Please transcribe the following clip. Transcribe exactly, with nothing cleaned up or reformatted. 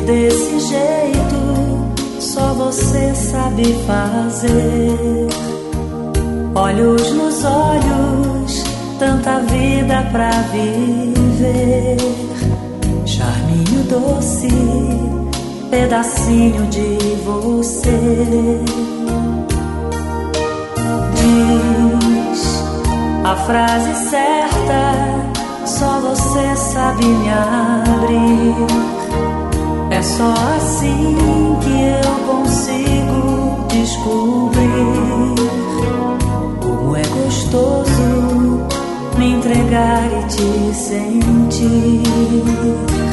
desse jeito só você sabe fazer. Olhos nos olhos, tanta vida pra viver. Charminho doce, pedacinho de você. Diz a frase certa, só você sabe me abrir. É só assim que eu consigo descobrir como é gostoso me entregar e te sentir.